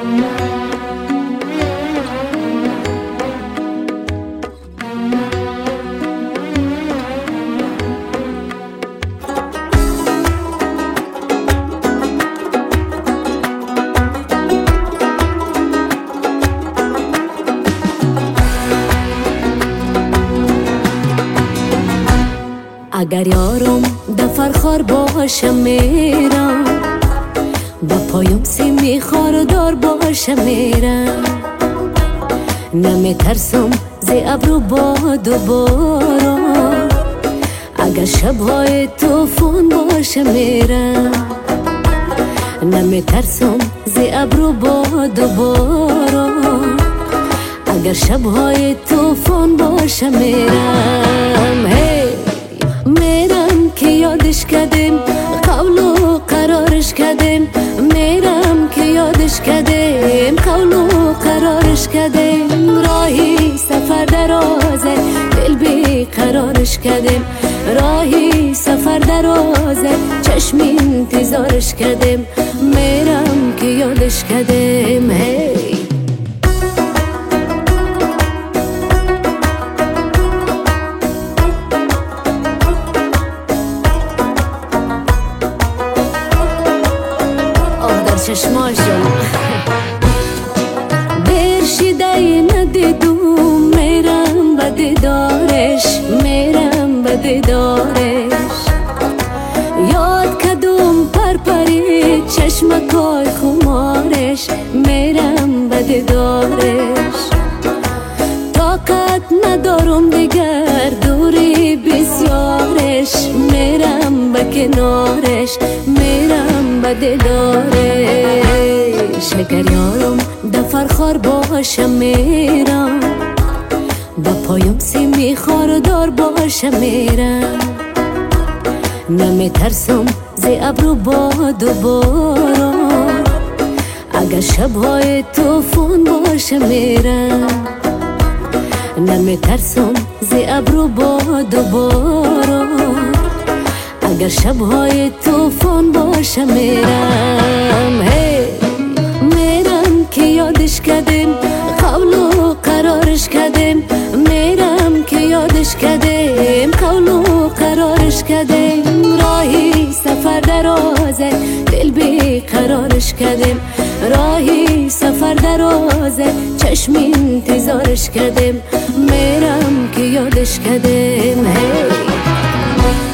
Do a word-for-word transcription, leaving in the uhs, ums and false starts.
اگر یارم دفرخار باشه میرم، با پایم سیمی خاردار باشه میرم. نمیترسم ز ابر و باد و باران، اگر شبهای طوفان باشه میرم. نمیترسم ز ابر و باد و باران، اگر شبهای طوفان باشه میرم. هی میرم که یادش کردیم، قول و قرارش کردیم. میرم که یادش کردیم، قول و قرارش کردیم. راهی سفر درازه، دل بی قرارش کردیم. راهی سفر درازه، چشم انتظارش کردیم. میرم که یادش کردیم. هی چشماشم برشیده ندیدم، میرم به دیدارش، میرم به دیدارش. یاد کدوم پرپری چشمکای خمارش، میرم به دیدارش. طاقت ندارم دیگر دوری بسیارش، میرم به کنارش، میرم به دیدارش. اگر یارم دفرخار باشه میرم، با پایم سیمی خاردار باشه میرم. نمیترسم ز ابر و باد و باران، اگر شبهای طوفان باشه میرم. نمیترسم ز ابر و باد و باران، اگر شبهای طوفان باشه میرم. هی میرم که یادش کردیم، قول و قرارش کردیم. میرم که یادش کردیم، قول و قرارش کردیم. راهی سفر درازه، دل بی قرارش کردیم. راهی سفر درازه، چشم انتظارش کردیم. میرم که یادش کردیم. هی